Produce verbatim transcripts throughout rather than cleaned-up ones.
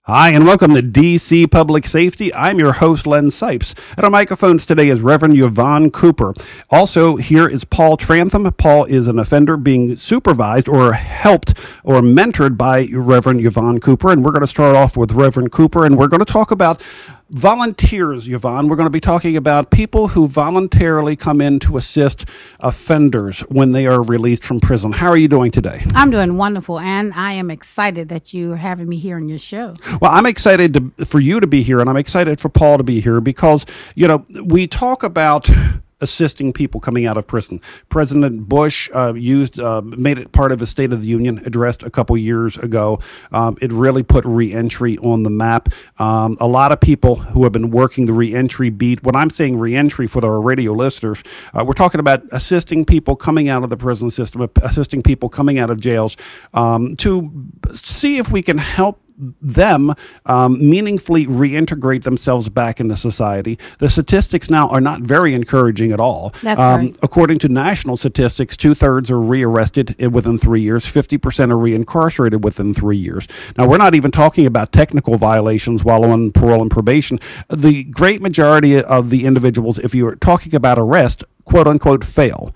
Hi, and welcome to D C Public Safety. I'm your host, Len Sipes. At our microphones today is Reverend Yvonne Cooper. Also, here is Paul Trantham. Paul is an offender being supervised or helped or mentored by Reverend Yvonne Cooper. And we're going to start off with Reverend Cooper, and we're going to talk about volunteers, Yvonne. We're going to be talking about people who voluntarily come in to assist offenders when they are released from prison. How are you doing today? I'm doing wonderful, and I am excited that you're having me here on your show. Well, I'm excited to, for you to be here, and I'm excited for Paul to be here because, you know, we talk about assisting people coming out of prison. President Bush uh, used, uh, made it part of his State of the Union address a couple years ago. Um, it really put reentry on the map. Um, a lot of people who have been working the reentry beat, when I'm saying reentry for our radio listeners, uh, we're talking about assisting people coming out of the prison system, assisting people coming out of jails um, to see if we can help them um, meaningfully reintegrate themselves back into society. The statistics now are not very encouraging at all. That's um, right. According to national statistics, two-thirds are rearrested within three years, fifty percent are reincarcerated within three years. Now, we're not even talking about technical violations while on parole and probation. The great majority of the individuals, if you're talking about arrest, quote-unquote, fail.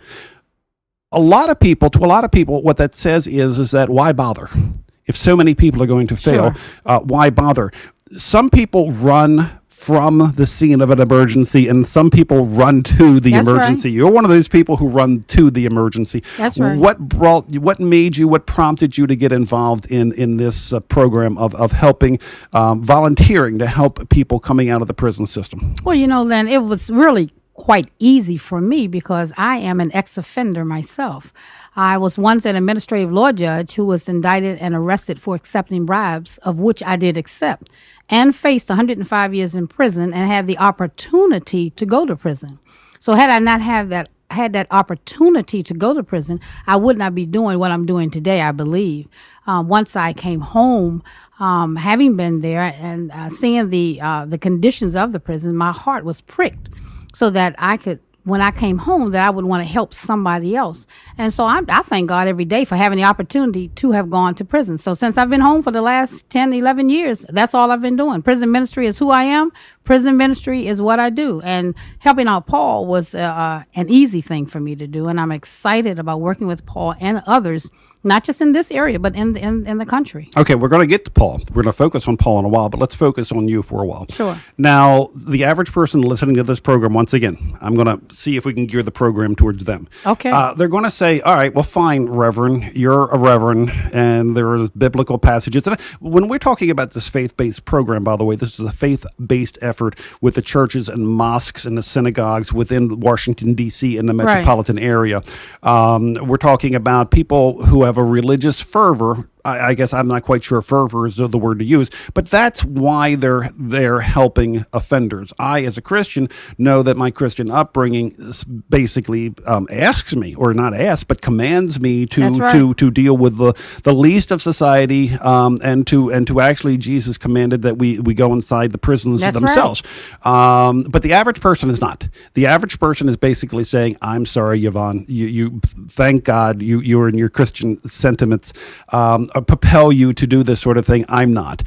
A lot of people, to a lot of people, what that says is, is that why bother? If so many people are going to fail, Sure. uh, why bother? Some people run from the scene of an emergency, and some people run to the That's emergency. right. You're one of those people who run to the emergency. That's right. What brought, what made you, what prompted you to get involved in in this uh, program of of helping, um, volunteering to help people coming out of the prison system? Well, you know, Len, it was really quite easy for me because I am an ex-offender myself. I was once an administrative law judge who was indicted and arrested for accepting bribes, of which I did accept, and faced one hundred five years in prison and had the opportunity to go to prison. So had I not had that had that opportunity to go to prison, I would not be doing what I'm doing today, I believe. Um, once I came home, um, having been there and uh, seeing the uh, the conditions of the prison, my heart was pricked so that I could, when I came home, that I would want to help somebody else. And so I, I thank God every day for having the opportunity to have gone to prison. So since I've been home for the last ten, eleven years, that's all I've been doing. Prison ministry is who I am. Prison ministry is what I do. And helping out Paul was uh, an easy thing for me to do. And I'm excited about working with Paul and others, not just in this area, but in, in, in the country. Okay, we're going to get to Paul. We're going to focus on Paul in a while, but let's focus on you for a while. Sure. Now, the average person listening to this program, once again, I'm going to see if we can gear the program towards them. Okay. Uh, they're going to say, all right, well, fine, Reverend, you're a Reverend, and there is biblical passages. And when we're talking about this faith-based program, by the way, this is a faith-based effort with the churches and mosques and the synagogues within Washington, D C and the metropolitan right. area. Um, we're talking about people who have a religious fervor. I guess I'm not quite sure fervor is the word to use, but that's why they're they're helping offenders. I, as a Christian, know that my Christian upbringing basically um, asks me, or not asks, but commands me to right. to to deal with the, the least of society, um, and to and to actually Jesus commanded that we, we go inside the prisons that's themselves. Right. Um, but the average person is not. The average person is basically saying, "I'm sorry, Yvonne. You you thank God you you are in your Christian sentiments." Um, propel you to do this sort of thing. I'm not.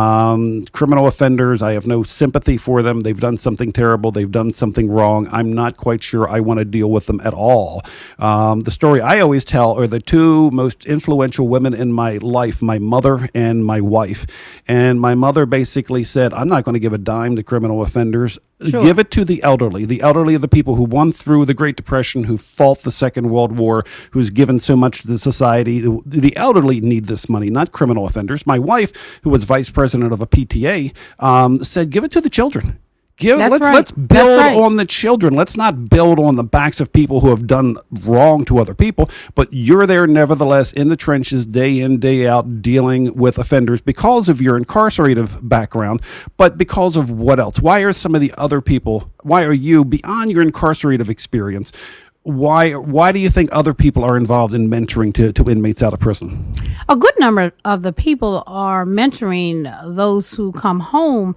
Um, criminal offenders, I have no sympathy for them. They've done something terrible. They've done something wrong. I'm not quite sure I want to deal with them at all. Um, the story I always tell are the two most influential women in my life, my mother and my wife. And my mother basically said, I'm not going to give a dime to criminal offenders. Sure. Give it to the elderly. The elderly are the people who won through the Great Depression, who fought the Second World War, who's given so much to the society. The, the elderly need this money, not criminal offenders. My wife, who was vice president of a P T A, um, said, give it to the children. Give, That's let's, right. let's build right. on the children. Let's not build on the backs of people who have done wrong to other people. But you're there nevertheless in the trenches day in, day out, dealing with offenders because of your incarcerative background, but because of what else? Why are some of the other people, why are you, beyond your incarcerative experience, why why do you think other people are involved in mentoring to, to inmates out of prison? A good number of the people are mentoring those who come home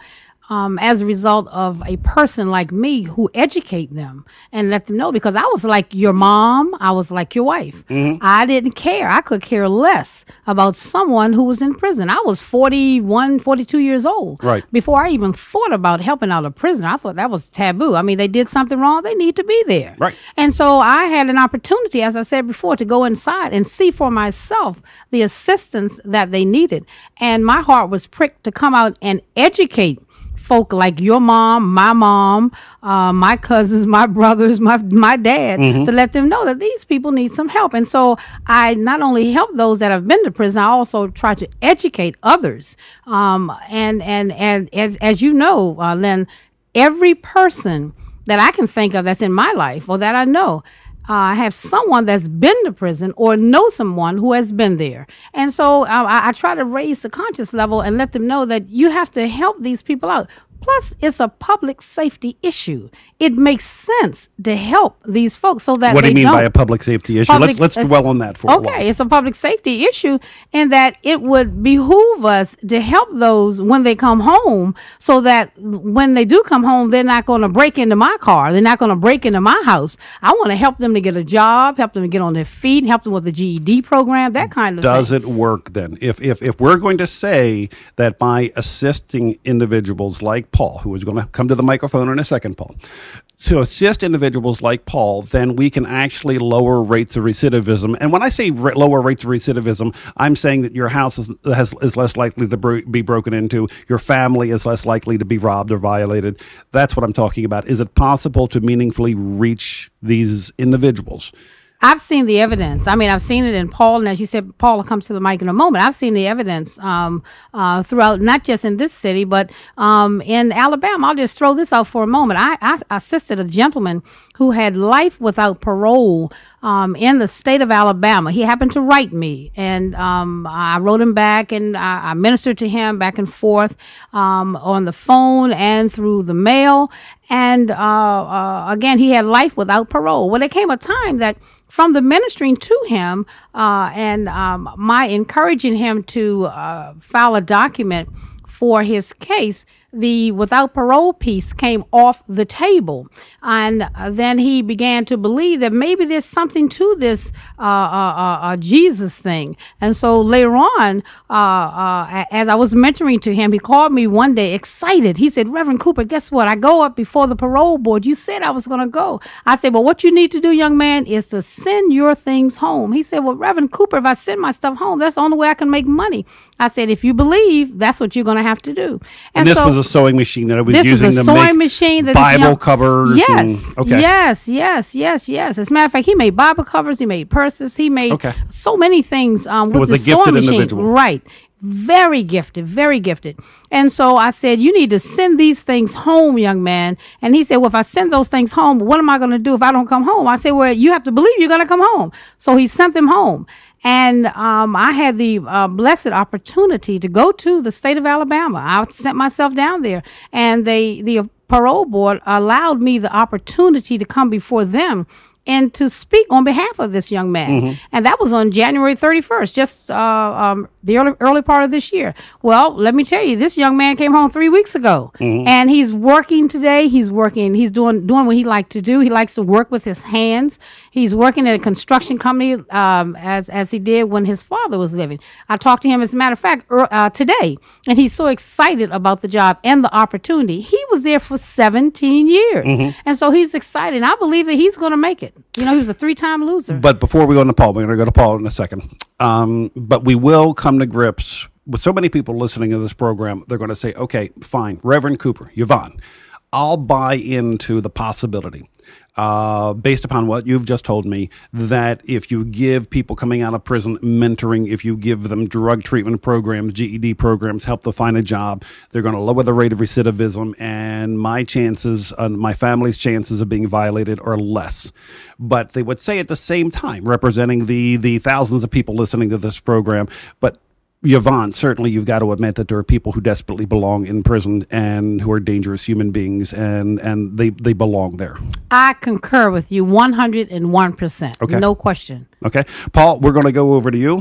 um, as a result of a person like me who educate them and let them know, because I was like your mom, I was like your wife. Mm-hmm. I didn't care. I could care less about someone who was in prison. I was forty-one, forty-two years old right. before I even thought about helping out a prisoner. I thought that was taboo. I mean, they did something wrong. They need to be there. Right. And so I had an opportunity, as I said before, to go inside and see for myself the assistance that they needed. And my heart was pricked to come out and educate folk like your mom, my mom, uh, my cousins, my brothers, my my dad, mm-hmm. to let them know that these people need some help. And so I not only help those that have been to prison, I also try to educate others. Um, and and and as as you know, uh, Lynn, every person that I can think of that's in my life or that I know, Uh, have someone that's been to prison or know someone who has been there. And so uh, I, I try to raise the conscious level and let them know that you have to help these people out. Plus, it's a public safety issue. It makes sense to help these folks so that what do they you mean don't. by a public safety issue? Public, let's let's dwell on that for okay, a while. Okay, it's a public safety issue in that it would behoove us to help those when they come home, so that when they do come home, they're not going to break into my car. They're not going to break into my house. I want to help them to get a job, help them to get on their feet, help them with the G E D program, that kind of Does thing. Does it work then? If, if, if we're going to say that by assisting individuals like Paul, who is going to come to the microphone in a second, Paul, to assist individuals like Paul, then we can actually lower rates of recidivism. And when I say re- lower rates of recidivism, I'm saying that your house is, has, is less likely to bro- be broken into, your family is less likely to be robbed or violated. That's what I'm talking about. Is it possible to meaningfully reach these individuals? I've seen the evidence. I mean, I've seen it in Paul, and as you said, Paul will come to the mic in a moment. I've seen the evidence um, uh, throughout, not just in this city, but um, in Alabama. I'll just throw this out for a moment. I, I assisted a gentleman who had life without parole um, in the state of Alabama. He happened to write me, and um, I wrote him back, and I, I ministered to him back and forth um, on the phone and through the mail. And uh, uh, again, he had life without parole. Well, there came a time that from the ministering to him uh, and um, my encouraging him to uh, file a document for his case, the without parole piece came off the table. And uh, then he began to believe that maybe there's something to this uh, uh, uh, uh, Jesus thing. And so later on, uh, uh, as I was mentoring to him, he called me one day excited. He said, Reverend Cooper, guess what? I go up before the parole board. You said I was going to go. I said, well, what you need to do, young man, is to send your things home. He said, well, Reverend Cooper, if I send my stuff home, that's the only way I can make money. I said, if you believe, that's what you're going to have to do. And, and this so, was a sewing machine that I was this using was a to sewing make machine that Bible young, covers. Yes, and, okay. yes, yes, yes, yes. As a matter of fact, he made Bible covers, he made purses, he made okay. so many things um, with was the a gifted sewing machine. Individual. Right. Very gifted, very gifted. And so I said, you need to send these things home, young man. And he said, well, if I send those things home, what am I going to do if I don't come home? I said, well, you have to believe you're going to come home. So he sent them home. And um, I had the uh, blessed opportunity to go to the state of Alabama. I sent myself down there, and they, the parole board allowed me the opportunity to come before them and to speak on behalf of this young man. Mm-hmm. And that was on January thirty-first, just uh, um, the early, early part of this year. Well, let me tell you, this young man came home three weeks ago, mm-hmm. and he's working today. He's working, he's doing doing what he likes to do. He likes to work with his hands. He's working at a construction company um, as, as he did when his father was living. I talked to him, as a matter of fact, uh, today, and he's so excited about the job and the opportunity. He was there for seventeen years, mm-hmm. and so he's excited. And I believe that he's going to make it. You know, he was a three-time loser. But before we go into Paul, we're going to go to Paul in a second. Um, but we will come to grips with so many people listening to this program. They're going to say, okay, fine, Reverend Cooper, Yvonne, I'll buy into the possibility, uh, based upon what you've just told me, that if you give people coming out of prison mentoring, if you give them drug treatment programs, G E D programs, help them find a job, they're going to lower the rate of recidivism, and my chances, uh, my family's chances of being violated are less. But they would say at the same time, representing the, the thousands of people listening to this program, but Yvonne, certainly you've got to admit that there are people who desperately belong in prison and who are dangerous human beings, and, and they, they belong there. I concur with you one hundred one percent. Okay. No question. Okay. Paul, we're going to go over to you.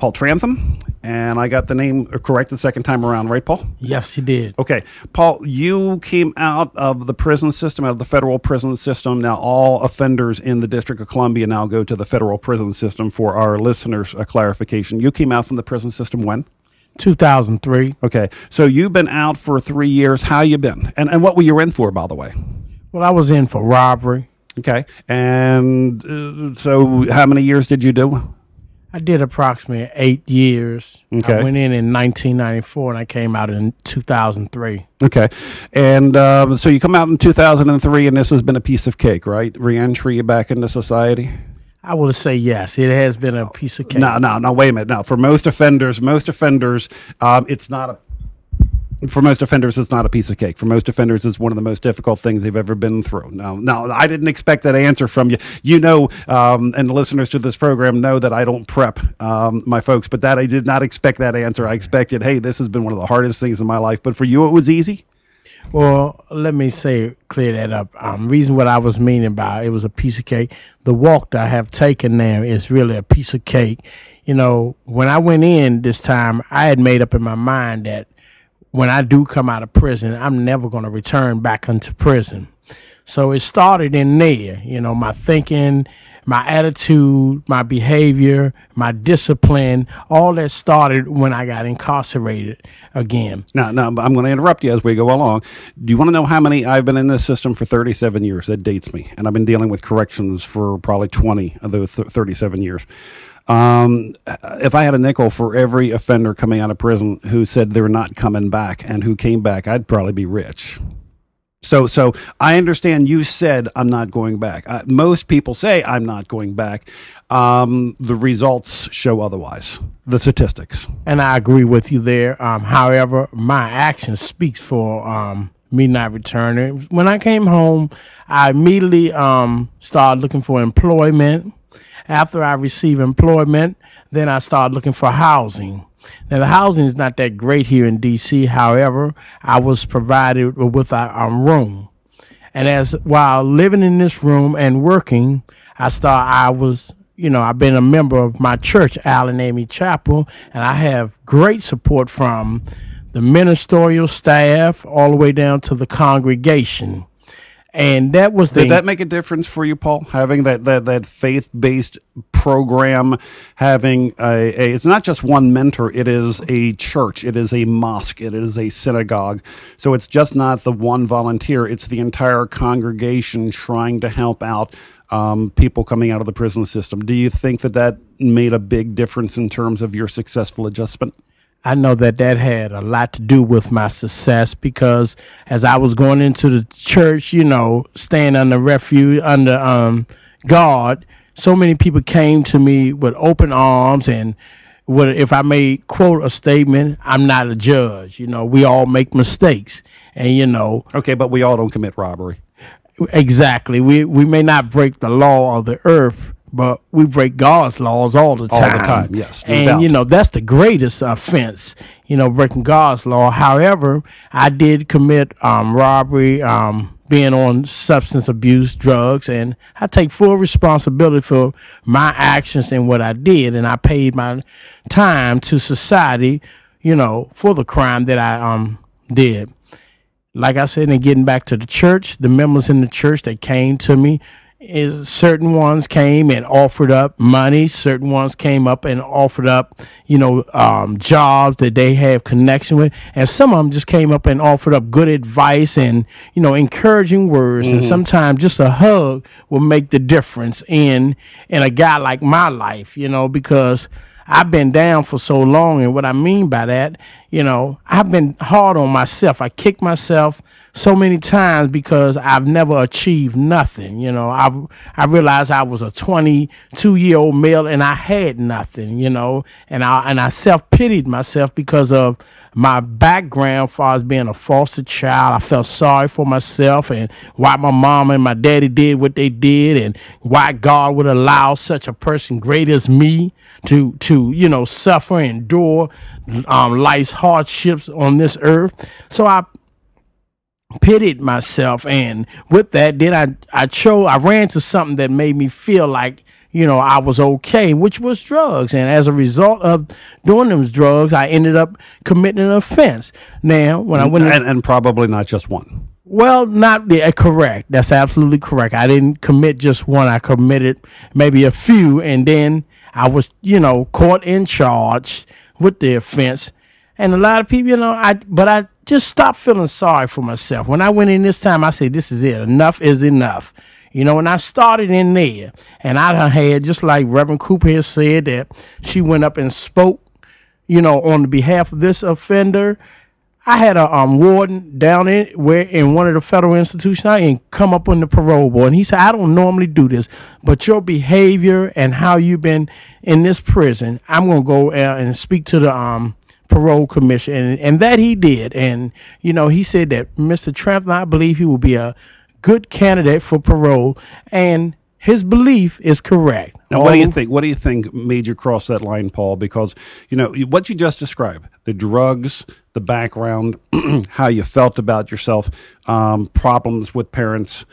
Paul Trantham, and I got the name correct the second time around, right, Paul? Yes, you did. Okay. Paul, you came out of the prison system, out of the federal prison system. Now, all offenders in the District of Columbia now go to the federal prison system. For our listeners, a clarification. You came out from the prison system when? two thousand three. Okay. So you've been out for three years. How you been? And, and what were you in for, by the way? Well, I was in for robbery. Okay. And uh, so how many years did you do? I did approximately eight years. Okay. I went in in nineteen ninety-four and I came out in two thousand three. Okay. And um, so you come out in two thousand three, and this has been a piece of cake, right? Re-entry back into society? I will say yes. It has been a piece of cake. No, no, no, wait a minute. Now, for most offenders, most offenders, um, it's not a For most offenders, it's not a piece of cake. For most offenders, it's one of the most difficult things they've ever been through. Now, now I didn't expect that answer from you. You know, um, and the listeners to this program know that I don't prep um, my folks, but that I did not expect that answer. I expected, hey, this has been one of the hardest things in my life. But for you, it was easy? Well, let me say, clear that up. Um, reason what I was meaning by it was a piece of cake. The walk that I have taken now is really a piece of cake. You know, when I went in this time, I had made up in my mind that when I do come out of prison, I'm never going to return back into prison. So it started in there, you know, my thinking, my attitude, my behavior, my discipline, all that started when I got incarcerated again. Now, now I'm going to interrupt you as we go along. Do you want to know how many? I've been in this system for thirty-seven years. That dates me. And I've been dealing with corrections for probably twenty of those th- thirty-seven years. Um, if I had a nickel for every offender coming out of prison who said they're not coming back and who came back, I'd probably be rich. So, so I understand you said I'm not going back. Uh, most people say I'm not going back. Um, the results show otherwise. The statistics. And I agree with you there. Um, however, my action speaks for um, me not returning. When I came home, I immediately um, started looking for employment. After I received employment, then I started looking for housing. Now, the housing is not that great here in D C. However, I was provided with a, a room. And as while living in this room and working, I start, I was, you know, I've been a member of my church, Allen Amy Chapel, and I have great support from the ministerial staff all the way down to the congregation. And that was the. Did that make a difference for you, Paul? Having that that, that faith based program, having a, a it's not just one mentor. It is a church. It is a mosque. It is a synagogue. So it's just not the one volunteer. It's the entire congregation trying to help out um, people coming out of the prison system. Do you think that that made a big difference in terms of your successful adjustment? I know that that had a lot to do with my success because as I was going into the church, you know, staying under refuge, under um, God, so many people came to me with open arms. And what, if I may quote a statement, I'm not a judge. You know, we all make mistakes. And, you know. Okay, but we all don't commit robbery. Exactly. We, we may not break the law of the earth, but we break God's laws all the time. All the time, yes. No and, doubt. you know, that's the greatest offense, you know, breaking God's law. However, I did commit um, robbery, um, being on substance abuse, drugs, and I take full responsibility for my actions and what I did. And I paid my time to society, you know, for the crime that I um did. Like I said, and getting back to the church, the members in the church that came to me, is certain ones came and offered up money. Certain ones came up and offered up, you know, um, jobs that they have connection with. And some of them just came up and offered up good advice and, you know, encouraging words. Mm-hmm. And sometimes just a hug will make the difference in, in a guy like my life, you know, because I've been down for so long. And what I mean by that, you know, I've been hard on myself. I kicked myself so many times because I've never achieved nothing. You know, I I realized I was a twenty-two year old male and I had nothing, you know, and I and I self-pitied myself because of my background as far as being a foster child. I felt sorry for myself and why my mom and my daddy did what they did and why God would allow such a person great as me to, to you know, suffer and endure um, life's hardships on this earth. So I pitied myself, and with that, then I I chose I ran to something that made me feel like, you know, I was okay, which was drugs. And as a result of doing those drugs, I ended up committing an offense. Now, when I went and, and probably not just one. Well, not yeah, correct. That's absolutely correct. I didn't commit just one. I committed maybe a few, and then I was, you know, caught in charge with the offense. And a lot of people, you know, I but I just stopped feeling sorry for myself. When I went in this time, I said, this is it. Enough is enough. You know, and I started in there, and I done had, just like Reverend Cooper here said, that she went up and spoke, you know, on the behalf of this offender. I had a um, warden down in where in one of the federal institutions I and come up on the parole board, and he said, I don't normally do this, but your behavior and how you've been in this prison, I'm going to go uh, and speak to the um parole commission, and, and that he did. And, you know, he said that Mister Trampton, I believe he will be a good candidate for parole, and his belief is correct. Now, what do you think? What do you think made you cross that line, Paul? Because, you know, what you just described, the drugs, the background, how you felt about yourself, um, problems with parents,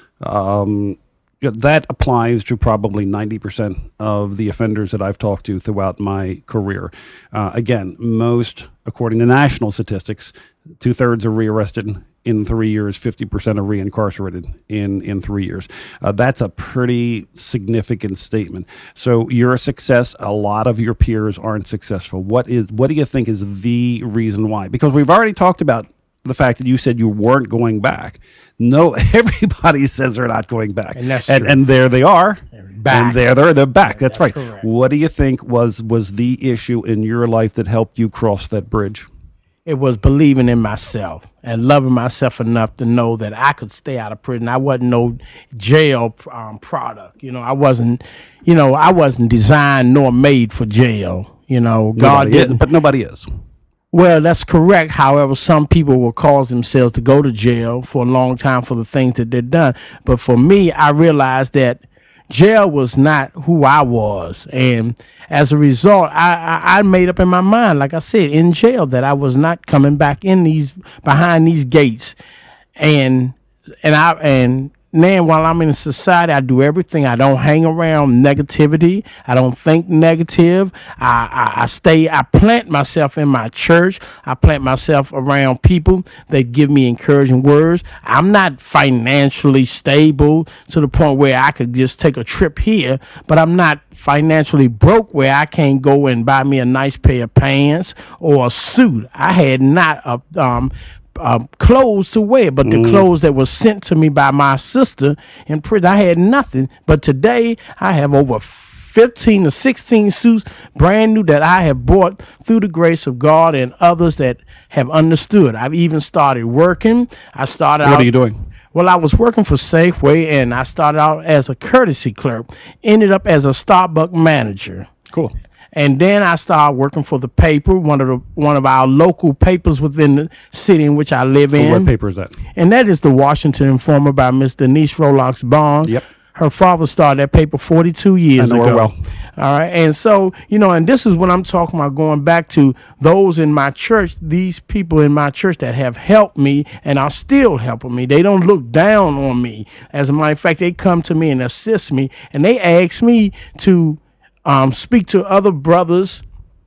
um, yeah, that applies to probably ninety percent of the offenders that I've talked to throughout my career. Uh, again, most, according to national statistics, two-thirds are rearrested in three years, fifty percent are reincarcerated in, in three years. Uh, that's a pretty significant statement. So you're a success. A lot of your peers aren't successful. What is? What do you think is the reason why? Because we've already talked about the fact that you said you weren't going back. No, everybody says they're not going back. And that's and, true. and there they are. Back. And there they're, they're back. That's, That's right. correct. What do you think was, was the issue in your life that helped you cross that bridge? It was believing in myself and loving myself enough to know that I could stay out of prison. I wasn't no jail um, product. You know, I wasn't, you know, I wasn't designed nor made for jail. You know, God Nobody didn't. is, but nobody is. Well, that's correct. However, some people will cause themselves to go to jail for a long time for the things that they've done. But for me, I realized that jail was not who I was. And as a result, I, I, I made up in my mind, like I said, in jail, that I was not coming back in these, behind these gates. And, and I, and now while I'm in society, I do everything. I don't hang around negativity. I don't think negative. I, I, I stay, I plant myself in my church. I plant myself around people that give me encouraging words. I'm not financially stable to the point where I could just take a trip here, but I'm not financially broke where I can't go and buy me a nice pair of pants or a suit. I had not a, um, Uh, clothes to wear, but the Mm. clothes that was sent to me by my sister in prison, I had nothing. But today, I have over fifteen to sixteen suits, brand new, that I have bought through the grace of God and others that have understood. I've even started working. I started What out, are you doing? Well, I was working for Safeway, and I started out as a courtesy clerk, ended up as a Starbucks manager. Cool. And then I started working for the paper, one of the one of our local papers within the city in which I live in. What paper is that? And that is the Washington Informer by Miss Denise Rolox Bond. Yep. Her father started that paper forty-two years I know ago. her well. All right. And so, you know, and this is what I'm talking about, going back to those in my church, these people in my church that have helped me and are still helping me. They don't look down on me. As a matter of fact, they come to me and assist me, and they ask me to Um, speak to other brothers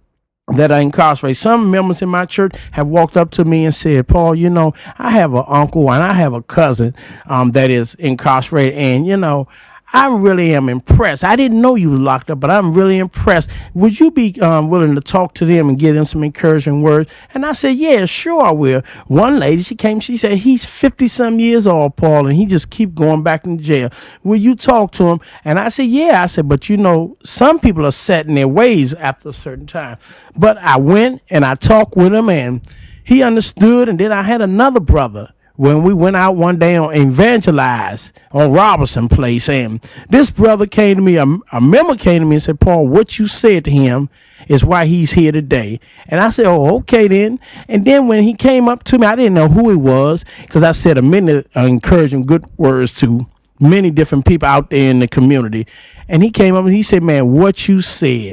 that are incarcerated. Some members in my church have walked up to me and said, Paul, you know, I have an uncle and I have a cousin um, that is incarcerated, and, you know, I really am impressed. I didn't know you was locked up, but I'm really impressed. Would you be um, willing to talk to them and give them some encouraging words? And I said, yeah, sure I will. One lady, she came, she said, he's fifty-some years old, Paul, and he just keep going back in jail. Will you talk to him? And I said, yeah. I said, but you know, some people are set in their ways after a certain time. But I went and I talked with him, and he understood. And then I had another brother when we went out one day on evangelize on Robertson Place, and this brother came to me, a, a member came to me and said, Paul, what you said to him is why he's here today. And I said, oh, okay then. And then when he came up to me, I didn't know who he was, because I said a many uh, encouraging good words to many different people out there in the community. And he came up and he said, man, what you said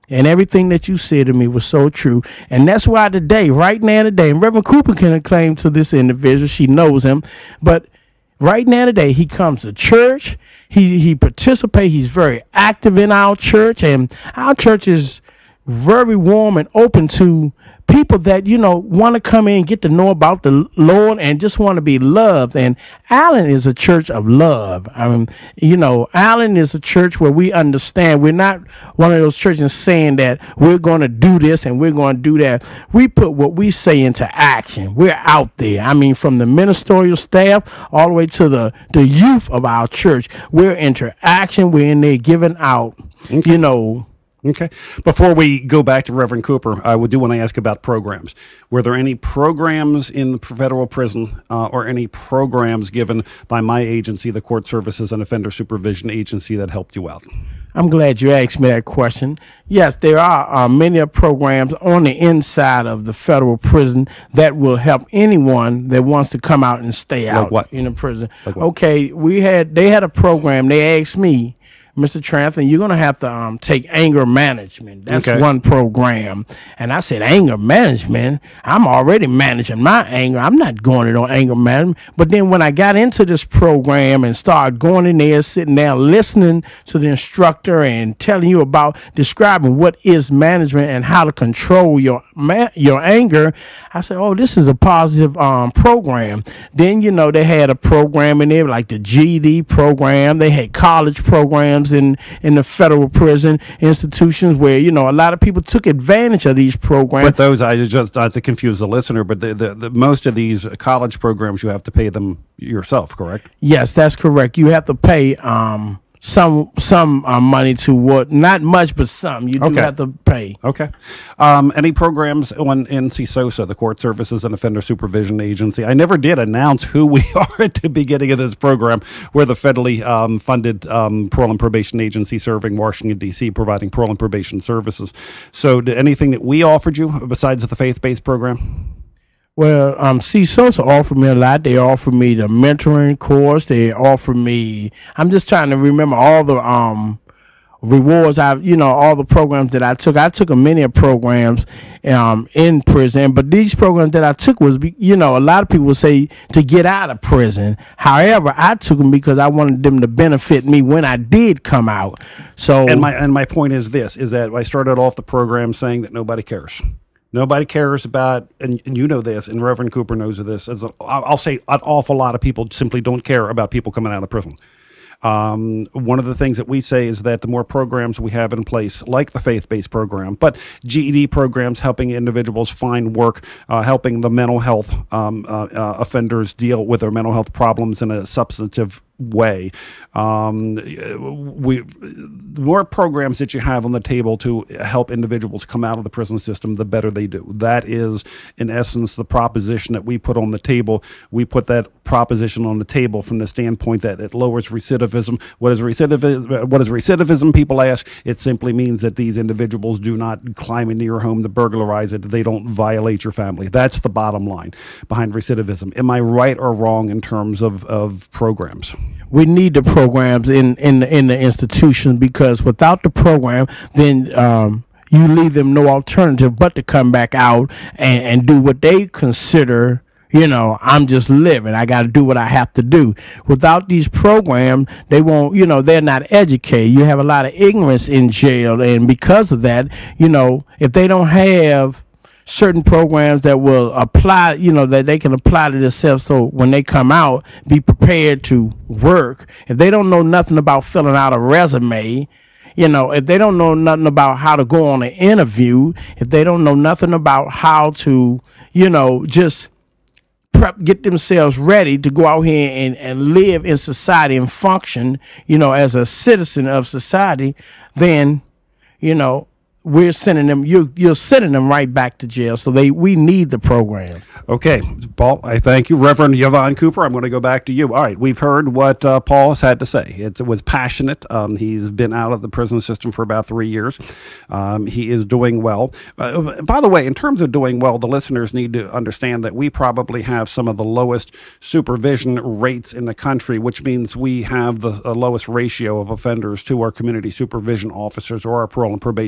And everything that you said to me was so true. And that's why today, right now today, and Reverend Cooper can claim to this individual, she knows him, but right now today, he comes to church, he, he participates, he's very active in our church, and our church is very warm and open to people that, you know, want to come in and get to know about the Lord and just want to be loved. And Allen is a church of love. I mean, you know, Allen is a church where we understand. We're not one of those churches saying that we're going to do this and we're going to do that. We put what we say into action. We're out there. I mean, from the ministerial staff all the way to the, the youth of our church, we're into action. We're in there giving out, okay. you know, Okay. Before we go back to Reverend Cooper, I would do want to ask about programs. Were there any programs in the federal prison uh, or any programs given by my agency, the Court Services and Offender Supervision Agency, that helped you out? I'm glad you asked me that question. Yes, there are uh, many programs on the inside of the federal prison that will help anyone that wants to come out and stay like out what? in the prison. Like what? Okay, we had they had a program. They asked me, Mister Trantham, you're going to have to um, take anger management. That's okay. one program. And I said, anger management? I'm already managing my anger. I'm not going into anger management. But then when I got into this program and started going in there, sitting down, listening to the instructor and telling you about describing what is management and how to control your ma- your anger, I said, oh, this is a positive um, program. Then, you know, they had a program in there like the G E D program. They had college programs in in the federal prison institutions where, you know, a lot of people took advantage of these programs. But those, I just not to confuse the listener, but the, the, the most of these college programs, you have to pay them yourself, correct? Yes, that's correct. You have to pay um some some uh, money to what, not much, but some. You do okay. have to pay. Okay. Um, any programs on in C S O S A, the Court Services and Offender Supervision Agency? I never did announce who we are at the beginning of this program. We're the federally um, funded um, parole and probation agency serving Washington, D C, providing parole and probation services. So did anything that we offered you besides the faith-based program? Well, um, C S O S A offered me a lot. They offered me the mentoring course. They offered me, I'm just trying to remember all the um rewards I, you know, all the programs that I took. I took a many programs um in prison, but these programs that I took was, you know, a lot of people say to get out of prison. However, I took them because I wanted them to benefit me when I did come out. So, and my and my point is this: is that I started off the program saying that nobody cares. Nobody cares about, and, and you know this, and Reverend Cooper knows of this. As a, I'll say an awful lot of people simply don't care about people coming out of prison. Um, one of the things that we say is that the more programs we have in place, like the faith-based program, but G E D programs helping individuals find work, uh, helping the mental health um, uh, uh, offenders deal with their mental health problems in a substantive way. Um, we the more programs that you have on the table to help individuals come out of the prison system, the better they do. That is, in essence, the proposition that we put on the table. We put that proposition on the table from the standpoint that it lowers recidivism. What is recidivism? What is recidivism? People ask. It simply means that these individuals do not climb into your home to burglarize it. They don't violate your family. That's the bottom line behind recidivism. Am I right or wrong in terms of, of programs? We need the programs in, in, the, in the institutions, because without the program, then um, you leave them no alternative but to come back out and, and do what they consider, you know, I'm just living. I got to do what I have to do. Without these programs, they won't, you know, they're not educated. You have a lot of ignorance in jail. And because of that, you know, if they don't have certain programs that will apply, you know, that they can apply to themselves, so when they come out, be prepared to work. If they don't know nothing about filling out a resume, you know, if they don't know nothing about how to go on an interview, if they don't know nothing about how to, you know, just prep, get themselves ready to go out here and, and live in society and function, you know, as a citizen of society, then, you know, we're sending them, you, you're sending them right back to jail. So they, we need the program. Okay, Paul, I thank you. Reverend Yvonne Cooper, I'm going to go back to you. All right, we've heard what uh, Paul has had to say. It, it was passionate. Um, he's been out of the prison system for about three years. Um, he is doing well. Uh, by the way, in terms of doing well, the listeners need to understand that we probably have some of the lowest supervision rates in the country, which means we have the uh, lowest ratio of offenders to our community supervision officers or our parole and probation agents.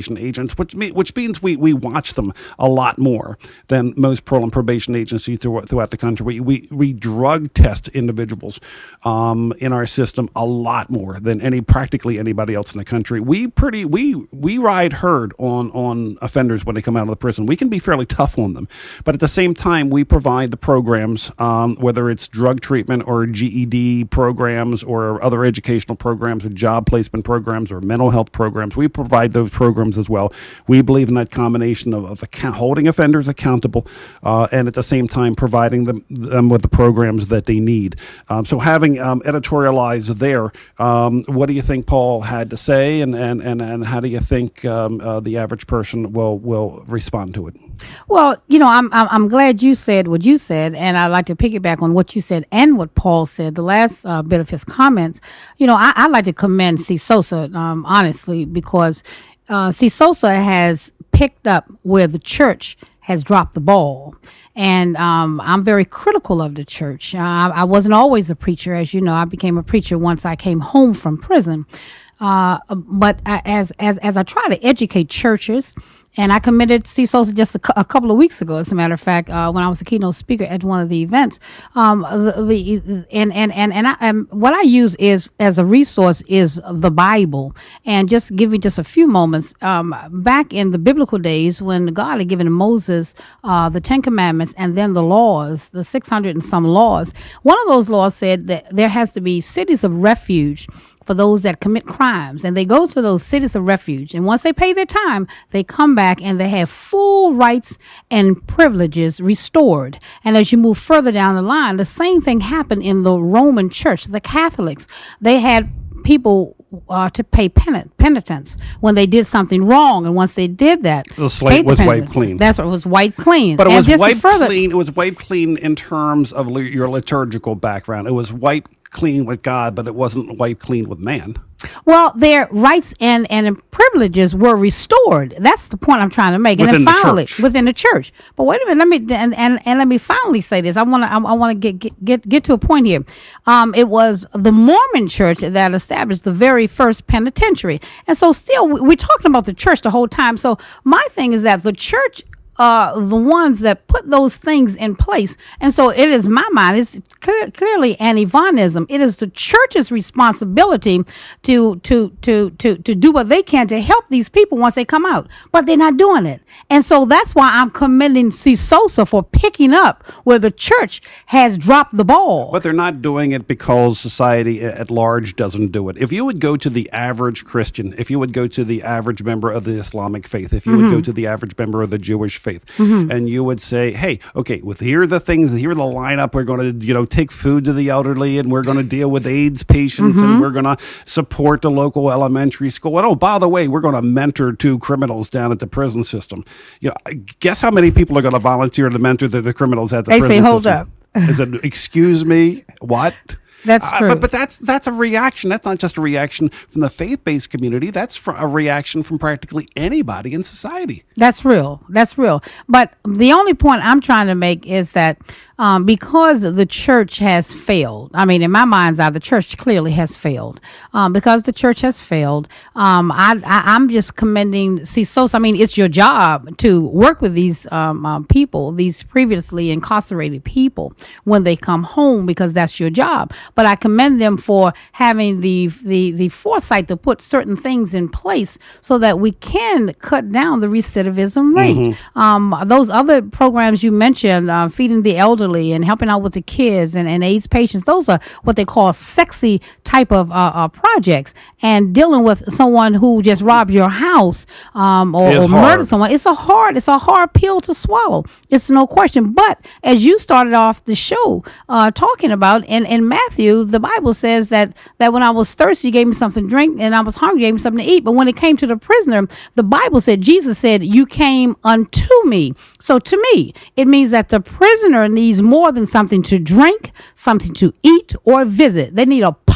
offense, which, me, which means we, we watch them a lot more than most parole and probation agencies throughout, throughout the country. We, we, we drug test individuals um, in our system a lot more than any practically anybody else in the country. We pretty we we ride herd on on offenders when they come out of the prison. We can be fairly tough on them, but at the same time, we provide the programs, um, whether it's drug treatment or G E D programs or other educational programs or job placement programs or mental health programs. We provide those programs as well. We believe in that combination of, of account, holding offenders accountable uh, and at the same time providing them, them with the programs that they need. Um, so having um, editorialized there, um, what do you think Paul had to say, and, and, and, and how do you think um, uh, the average person will will respond to it? Well, you know, I'm, I'm I'm glad you said what you said, and I'd like to piggyback on what you said and what Paul said. The last uh, bit of his comments, you know, I, I'd like to commend C. Sosa, um, honestly, because uh, C. Sosa has picked up where the church has dropped the ball. And um, I'm very critical of the church. Uh, I wasn't always a preacher. As you know, I became a preacher once I came home from prison. Uh, but I, as, as, as I try to educate churches, and I committed C. Sosa just a, cu- a couple of weeks ago, as a matter of fact, uh, when I was a keynote speaker at one of the events. Um, the, the and and and and, I, and what I use is as a resource is the Bible. And just give me just a few moments. Um, back in the biblical days, when God had given Moses uh, the Ten Commandments and then the laws, the six hundred and some laws, one of those laws said that there has to be cities of refuge for those that commit crimes. And they go to those cities of refuge. And once they pay their time, they come back and they have full rights and privileges restored. And as you move further down the line, the same thing happened in the Roman Church, the Catholics. They had people uh, to pay penit- penitence when they did something wrong. And once they did that, the slate was wiped clean. That's what it was wiped clean. But it and was wiped further, clean. It was wiped clean in terms of li- your liturgical background. It was wiped clean with God, but it wasn't wiped clean with man. Well, their rights and, and privileges were restored. That's the point I'm trying to make. Within and then finally, the church. within the church. But wait a minute, let me and, and, and let me finally say this. I want to I, I want to get, get get get to a point here. Um, it was the Mormon Church that established the very first penitentiary, and so still we're talking about the church the whole time. So my thing is that the church, Uh, the ones that put those things in place. And so it is my mind, it's clear, clearly anti-Vonism. It is the church's responsibility to, to, to, to, to do what they can to help these people once they come out, but they're not doing it. And so that's why I'm commending C. Sosa for picking up where the church has dropped the ball. But they're not doing it because society at large doesn't do it. If you would go to the average Christian, if you would go to the average member of the Islamic faith, if you mm-hmm. would go to the average member of the Jewish faith, mm-hmm. and you would say, hey, okay, with here are the things, here are the lineup, we're going to, you know, take food to the elderly, and we're going to deal with AIDS patients, mm-hmm. and we're going to support the local elementary school. And oh, by the way, we're going to mentor two criminals down at the prison system. You know, guess how many people are going to volunteer to mentor the, the criminals at the they prison say, hold system? up. Is it, excuse me, what? That's true. Uh, but, but that's that's a reaction. That's not just a reaction from the faith-based community. That's fr- a reaction from practically anybody in society. That's real. That's real. But the only point I'm trying to make is that um, because the church has failed, I mean, in my mind's eye, the church clearly has failed. Um, because the church has failed, um, I, I, I'm just commending C. Sosa. I mean, it's your job to work with these um, um, people, these previously incarcerated people, when they come home, because that's your job. But I commend them for having the, the, the foresight to put certain things in place so that we can cut down the recidivism rate. Mm-hmm. Um, those other programs you mentioned, uh, feeding the elderly and helping out with the kids and, and AIDS patients, those are what they call sexy type of uh, uh, projects. And dealing with someone who just robbed your house um, or, or murdered someone, it's a hard, it's a hard pill to swallow. It's no question. But as you started off the show uh, talking about, in, in Matthew, the Bible says that, that when I was thirsty, you gave me something to drink, and I was hungry, you gave me something to eat. But when it came to the prisoner, the Bible said, Jesus said, you came unto me. So to me, it means that the prisoner needs more than something to drink, something to eat, or visit. They need a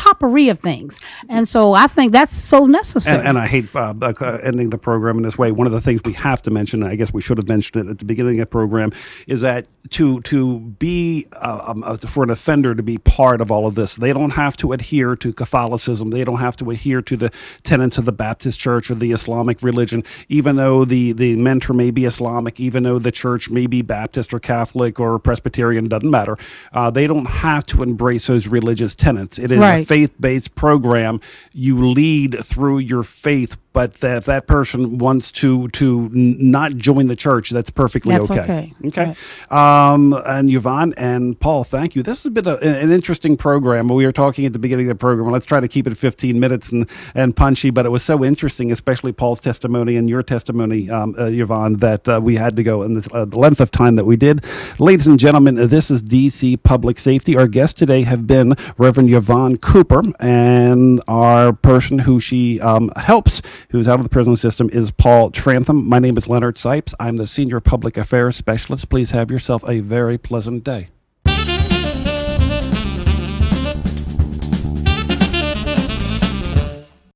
potpourri of things. And so I think that's so necessary. And, and I hate uh, uh, ending the program in this way. One of the things we have to mention, I guess we should have mentioned it at the beginning of the program, is that to to be uh, um, uh, for an offender to be part of all of this, they don't have to adhere to Catholicism. They don't have to adhere to the tenets of the Baptist Church or the Islamic religion, even though the, the mentor may be Islamic, even though the church may be Baptist or Catholic or Presbyterian, doesn't matter. Uh, they don't have to embrace those religious tenets. It is Right. a faith-based program. You lead through your faith, but that if that person wants to to n- not join the church, that's perfectly That's okay. okay. Okay. Um, and Yvonne and Paul, thank you. This has been a, an interesting program. We were talking at the beginning of the program. Let's try to keep it fifteen minutes and, and punchy, but it was so interesting, especially Paul's testimony and your testimony, um, uh, Yvonne, that uh, we had to go in the, uh, the length of time that we did. Ladies and gentlemen, this is D C Public Safety. Our guests today have been Reverend Yvonne Cooper, and our person who she um, helps, who's out of the prison system, is Paul Trantham. My name is Leonard Sipes. I'm the Senior Public Affairs Specialist. Please have yourself a very pleasant day.